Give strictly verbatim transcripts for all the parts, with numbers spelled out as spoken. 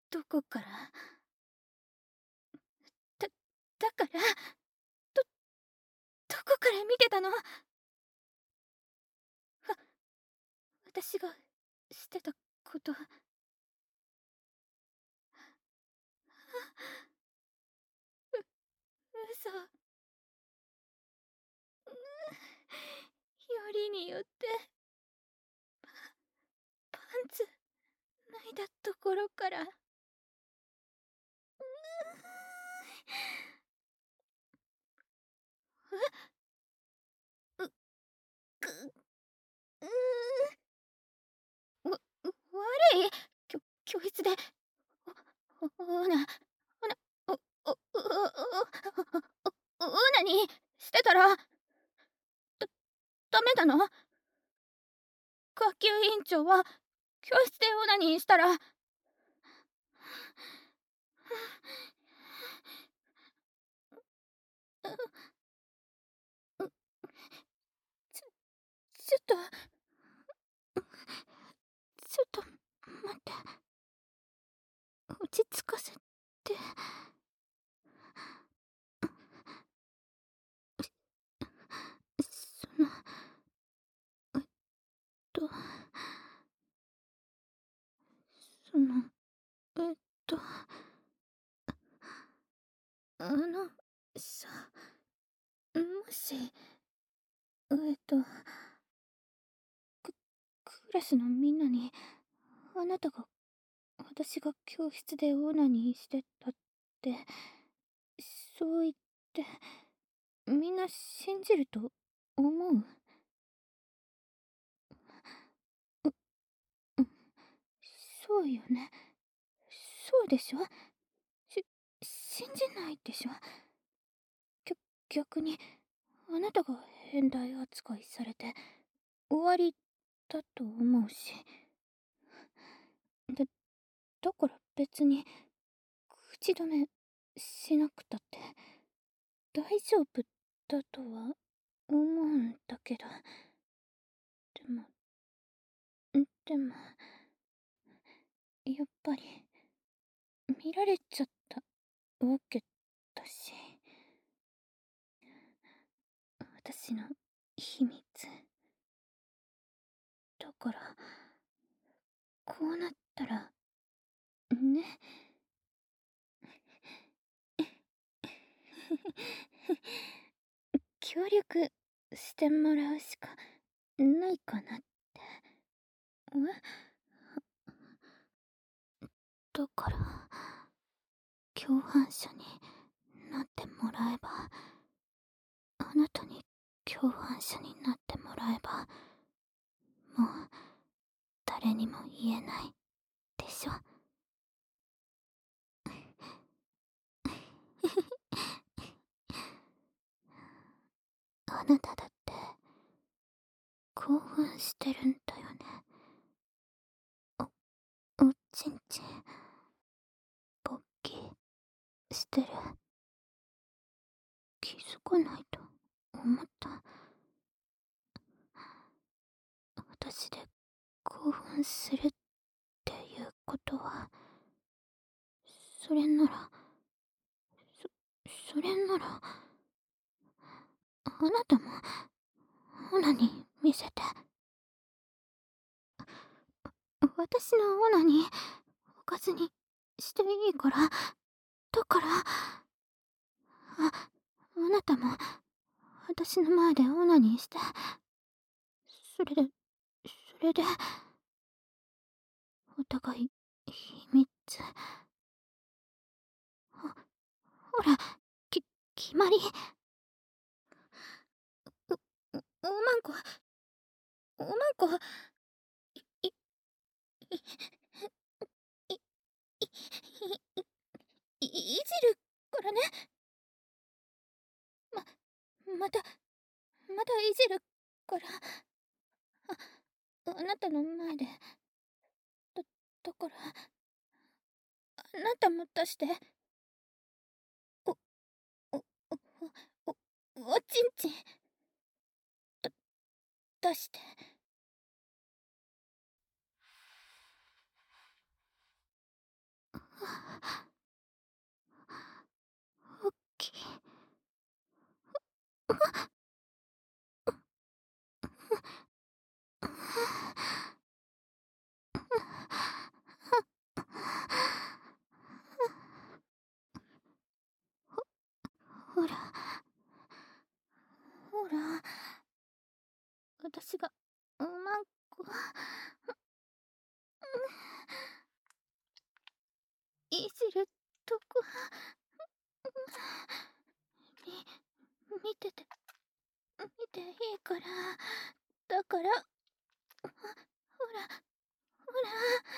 どこから？だ、だから、ど、どこから見てたの？わ、私がしてたこと。嘘。よりによって、パンツ脱いだところから。え？う、く、うー。わ、悪い。きょ、教室で、お、お、オナ、オナ、お、お、お、お、お、オナにしてたら、だ、ダメなの？学級委員長は、教室でオナニーしたら、ちょ、ちょっと、ちょっと、待って。落ち着かせて。その、えっと、その、えっと、あの、さ、もし、えっと、ク、クラスのみんなに、あなたが、私が教室でオナニーしてたって、そう言って、みんな信じると思う？う、うん、そうよね。そうでしょ？し、信じないでしょ？ぎゃ、逆に、あなたが変態扱いされて、終わりだと思うし。だ、だから別に、口止めしなくたって、大丈夫だとは思うんだけど。でも、でも、やっぱり、見られちゃったわけだし。私の秘密。だから、こうなったら、ね。協力してもらうしかないかなって。え？だから、共犯者になってもらえば、あなたに共犯者になってもらえば、もう誰にも言えないでしょ？あなただって興奮してるんだよね。お、おちんちん勃起してる。気づかないと思った。私で興奮するっていうことは、それなら、そ、それなら、あなたもオナニー見せて。私のオナニーおかずにしていいから。だから、あ、あなたも私の前でオナニーして。それで、それで、お互い秘密。ほ、ほら、き、決まり。お、お、おまんこ、おまんこ、い、い、い、い、い、い、いじるからね。ま、また、またいじるから。あ、あなたの前で。だ、だから、あなたも出して。お、お、お、お、お、おちんちん。だ、出して。 ほら、ほら、私がうまんこいじるとこみ見てて見ていいから、だから、ほらほら、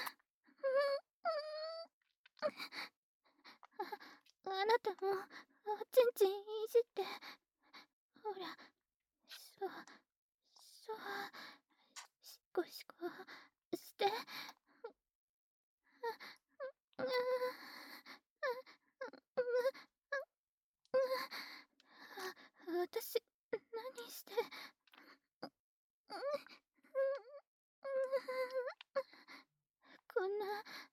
あ、あなたもおちんちんいじって、ほら、そうそう、しこしこして、う私何してこんな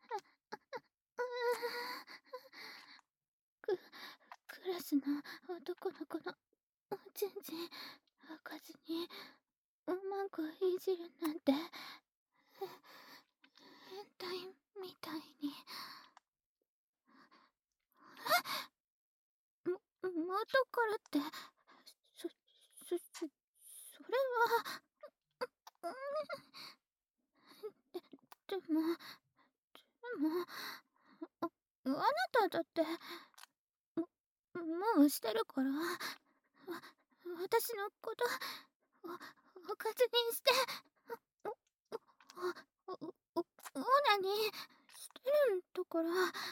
くクラスの男の子のおちんちん開かずにうまんこいじるなんて変態みたいに。も元からってそそそそれはでもでもああなただってももうしてるから、わ私のことおおかずにしておおおおオナニーしてるんだから。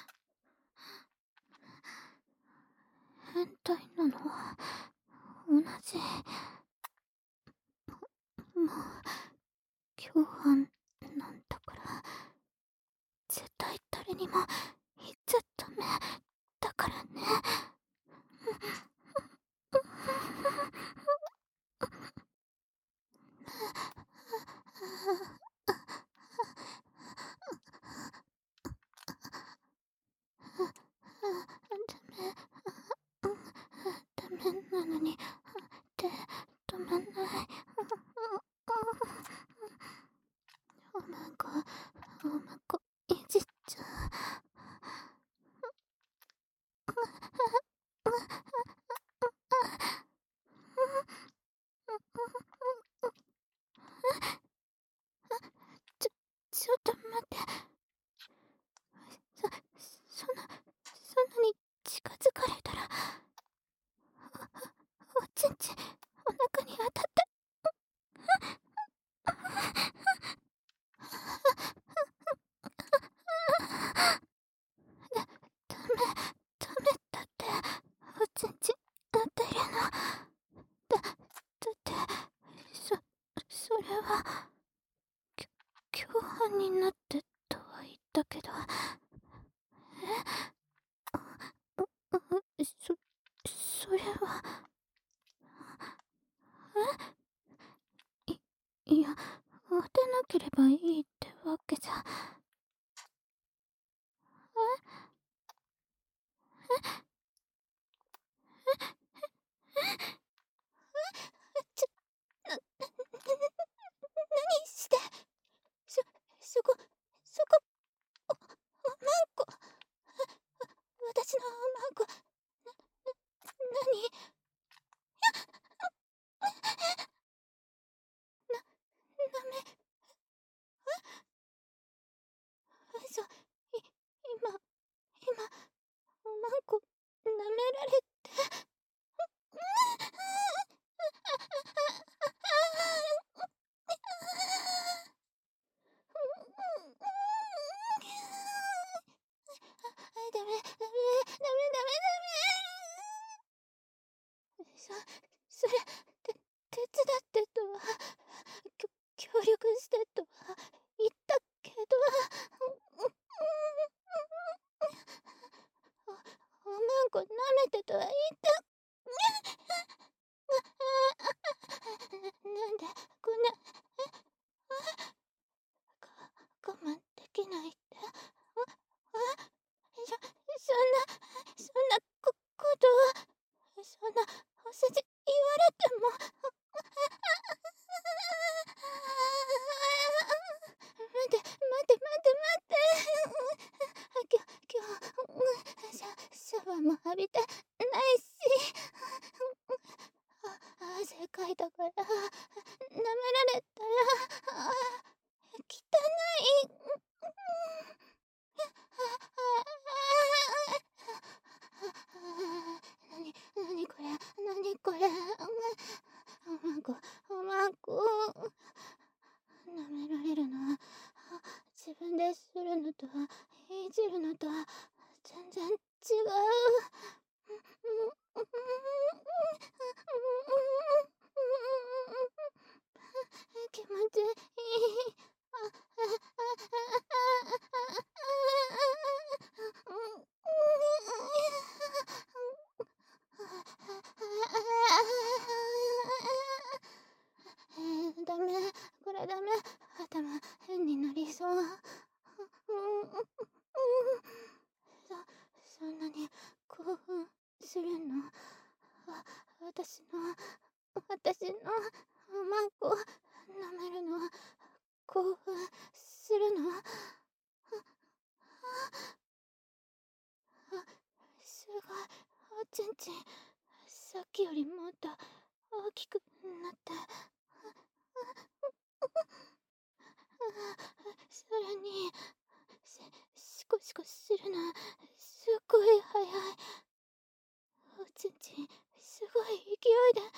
変態なのは同じ。もう共犯なんだから、絶対誰にも言っちゃダメだからね。ダメダメなのに手止まんない。おまんこおまんこいじっちゃちょちょっと待って。そそんなそんなに近づかれたらおおちんちんお腹に当たってだダメダメだって、おちんちん当てるのだだってそそれはきょ共犯になってとは言ったけど、えううそそれはえいいや当てなければいいってわけじゃ。ちょな何してそそこそこおおまんこ私のおまんこ何ななめ嘘い今今おまんこ舐められてダメダメダメダメダメそそれて手伝ってとはきょ協力してとは言ったけどおおまんこ舐めてとは言ったなんでこんな我慢できないってああそそんなそんなこことそんなお世辞言わ世界だから、舐められたら、あー汚い。なに、なにこれ、なにこれ。おまんこ、おまんこ。舐められるのは、自分でするのと、いじるのと、全然違う。気持ちいい。えー、ダメ、これダメ。頭変になりそう。そ、そんなに興奮するの？わ、私の、私のおまんこ舐めるの興奮するの？すごい、おちんちん、さっきよりもっと大きくなって。それに、し、シコシコするの、すっごい早い。おちんちん、すごい勢いで、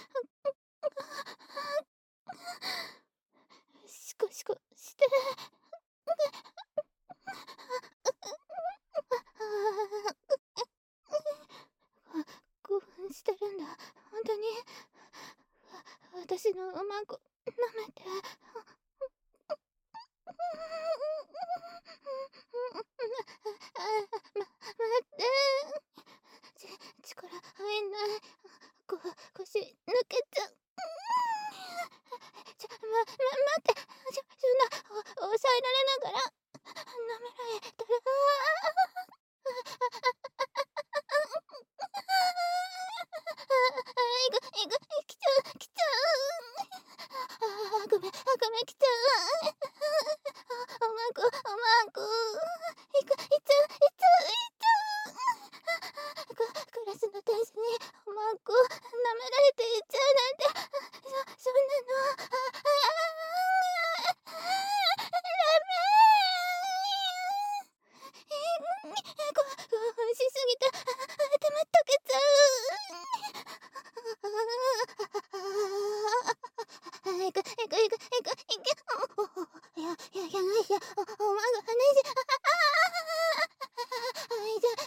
シコシコして。興奮してるんだ、本当に。私のおまんこ舐めて。ま、待って。ち、力入んない。こ、腰抜けちゃう。ちょ、ま、ま、待って。ちょ、そんな、お、抑えられながら、舐められたら、いく、いく、来ちゃう、来ちゃう。あー、ごめん、あ、ごめん、来ちゃう。おまんこ、おまんこ。いく、いっちゃう、いっちゃう、いっちゃう。ク、クラスの天使におまんこ舐められていっちゃうなんて、そ、そんなの、あ、あ、ダメ。こ、興奮しすぎて、頭溶けちゃう。いく、いく、いく、いく、いく。いや、いや、いや、いや、お、おまんが話し、ああ、いた、いた、いた、いた、いた、いく、いく、いく、いく、いく、いく、いく、いく、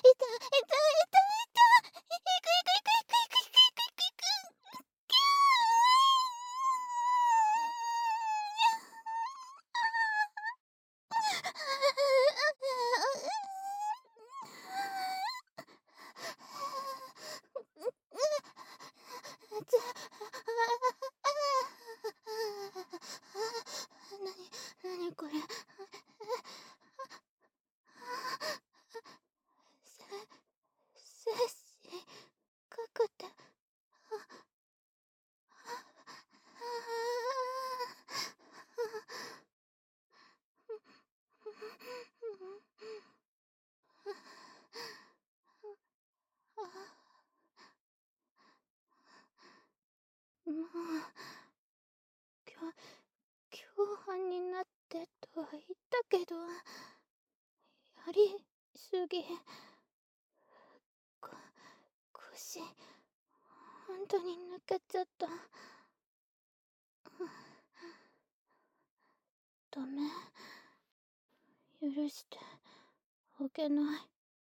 いく、いく、キュー。ちょ、なに、なにこれ。せ、精子かかって、もう、きょ、共犯になってとは言ったけど、やりすぎ。こ、腰、ほんとに抜けちゃった。ダメ。許してあげない。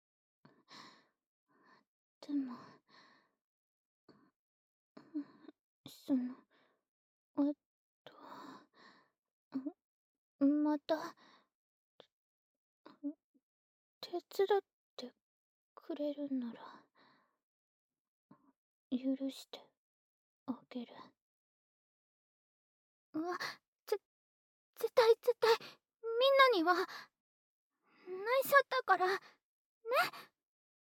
でも、その、あと、また、手伝ってくれるなら、許してあげる。うわ、ぜ、絶対絶対、みんなには、内緒だから、ね。